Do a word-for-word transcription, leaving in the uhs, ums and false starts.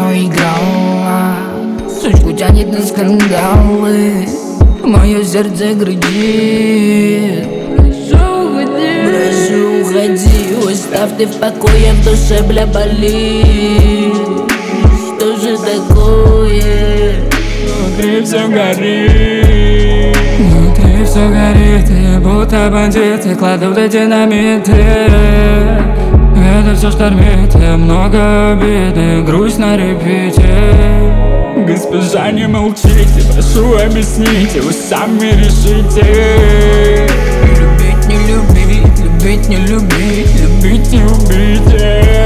проиграла. Сучку тянет на скандалы, мое сердце кричит: прошу, уходи, оставь ты в покое, в душе, бля, болит. Что же такое? Внутри все горит, внутри все горит, и будто бандиты кладут динамиты. Это все штормит, и много обиды, грусть на репите. Госпожа, не молчите, прошу, объясните, вы сами решите. Любить, не любить, любить, не любить, Любить, не убить.